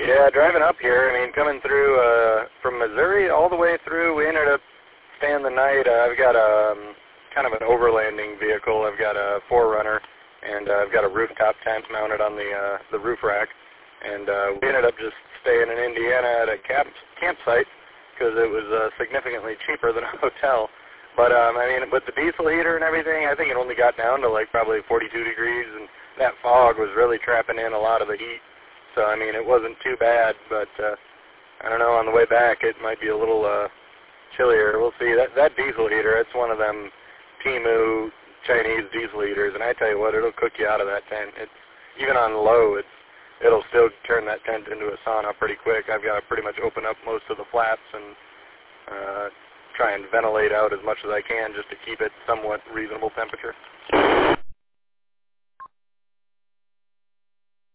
Yeah, driving up here, I mean, coming through from Missouri all the way through, we ended up staying the night. I've got a kind of an overlanding vehicle. I've got a 4Runner, and I've got a rooftop tent mounted on the roof rack. And we ended up just staying in Indiana at a campsite because it was significantly cheaper than a hotel. But, I mean, with the diesel heater and everything, I think it only got down to like probably 42 degrees, and that fog was really trapping in a lot of the heat. So, I mean, it wasn't too bad, but I don't know, on the way back it might be a little chillier. We'll see. That diesel heater, it's one of them Temu Chinese diesel heaters, and I tell you what, it'll cook you out of that tent. It's even on low, it'll still turn that tent into a sauna pretty quick. I've got to pretty much open up most of the flaps and try and ventilate out as much as I can just to keep it somewhat reasonable temperature.